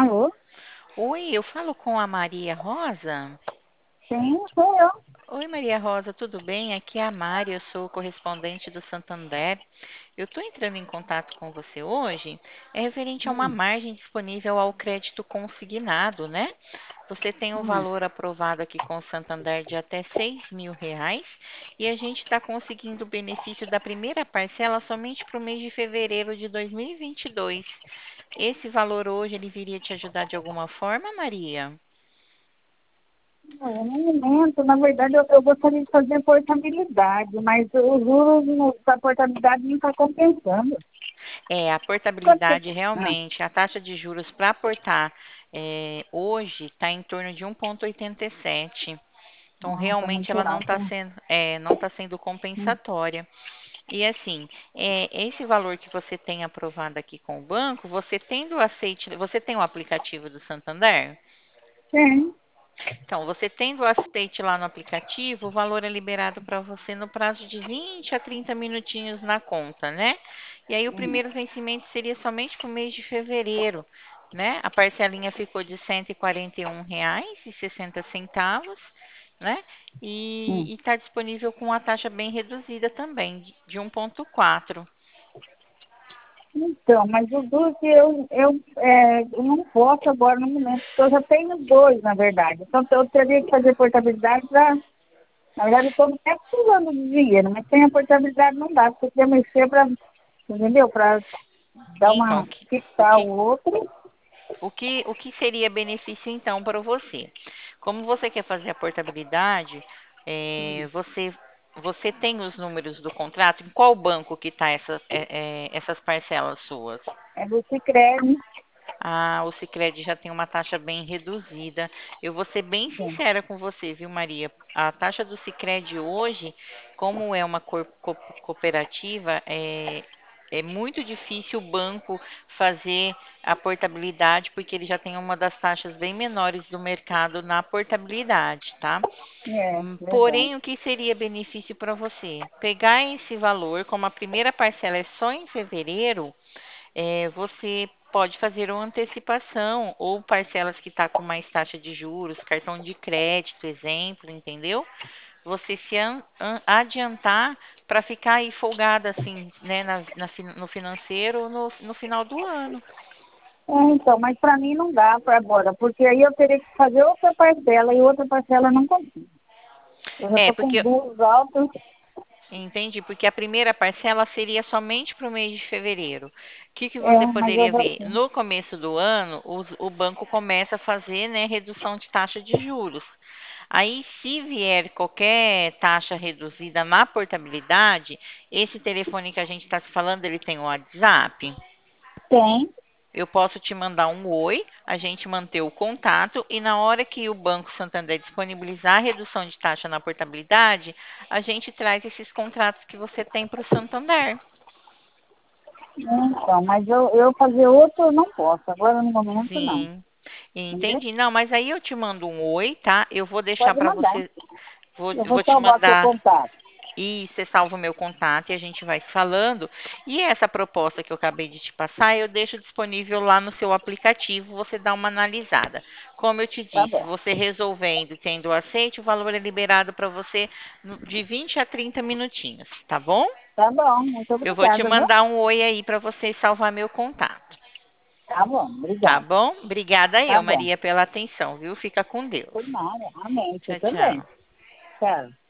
Alô? Oi, eu falo com a Maria Rosa. Sim, sou eu. Oi, Maria Rosa, tudo bem? Aqui é a Mari, eu sou correspondente do Santander. Eu estou entrando em contato com você hoje, referente a uma Hum, margem disponível ao crédito consignado, né? Você tem um hum. valor aprovado aqui com o Santander de até R$ 6.000 e a gente está conseguindo o benefício da primeira parcela somente para o mês de fevereiro de 2022. Esse valor hoje, ele viria te ajudar de alguma forma, Maria? Eu não me lembro. Na verdade, eu gostaria de fazer portabilidade, mas os juros da portabilidade não está compensando. É, a Quanto que... portabilidade Ah, realmente, a taxa de juros para aportar hoje está em torno de 1,87. Então, nossa, realmente muito ela alto. não tá sendo Hum. compensatória. E assim, esse valor que você tem aprovado aqui com o banco, você tendo aceite, você tem o aplicativo do Santander? Sim, Então, você tendo o aceite lá no aplicativo, o valor é liberado para você no prazo de 20 a 30 minutinhos na conta, né? E aí o sim, primeiro vencimento seria somente para o mês de fevereiro, né? A parcelinha ficou de R$ 141,60, né? sim. E está disponível com a taxa bem reduzida também, de 1,4. Então, mas o duro que eu não posso agora no momento, porque eu já tenho dois, na verdade. Então, eu teria que fazer portabilidade para... Na verdade, eu estou até precisando de dinheiro, mas sem a portabilidade não dá. Você quer mexer para, entendeu? Para dar Então, uma, o que, o fixar que o outro. o que seria benefício então para você? Como você quer fazer a portabilidade, você tem os números do contrato? Em qual banco que está essas parcelas suas? É do Sicredi. Ah, o Sicredi já tem uma taxa bem reduzida. Eu vou ser bem Sim, sincera com você, viu, Maria? A taxa do Sicredi hoje, como é uma cooperativa, é muito difícil o banco fazer a portabilidade, porque ele já tem uma das taxas bem menores do mercado na portabilidade, tá? verdade. Porém, o que seria benefício para você? Pegar esse valor, como a primeira parcela é só em fevereiro, você pode fazer uma antecipação ou parcelas que está com mais taxa de juros, cartão de crédito, exemplo, entendeu? Você se adiantar para ficar aí folgada assim, né, no financeiro no final do ano. Então, mas para mim não dá para agora, porque aí eu teria que fazer outra parcela e outra parcela eu não consigo. Eu já É, estou com porque duas altas. entendi, porque a primeira parcela seria somente para o mês de fevereiro. O que você Mas eu poderia já ver? tenho. No começo do ano, o banco começa a fazer, né, redução de taxa de juros. Aí, se vier qualquer taxa reduzida na portabilidade, esse telefone que a gente está se falando, ele tem o WhatsApp. Tem. Eu posso te mandar um oi, a gente manter o contato e na hora que o Banco Santander disponibilizar a redução de taxa na portabilidade, a gente traz esses contratos que você tem para o Santander. Então, mas eu fazer outro eu não posso. Agora no momento não. Sim, Entendeu? entendi. Não, mas aí eu te mando um oi, tá? Eu vou deixar Pode para mandar. você, Eu vou vou te salvar seu mandar. contato. E você salva o meu contato e a gente vai se falando. E essa proposta que eu acabei de te passar, eu deixo disponível lá no seu aplicativo, você dá uma analisada. Como eu te Tá disse, bom. você resolvendo, tendo o aceite, o valor é liberado para você de 20 a 30 minutinhos, tá bom? Tá bom. Muito Eu vou te obrigada, viu? mandar um oi aí para você salvar meu contato, Tá bom. tá Obrigada. bom? Obrigada Tá eu, bom. Maria, pela atenção, viu? Fica com Deus. Por nada. Amém. Você Tchau, também. tchau. Tchau.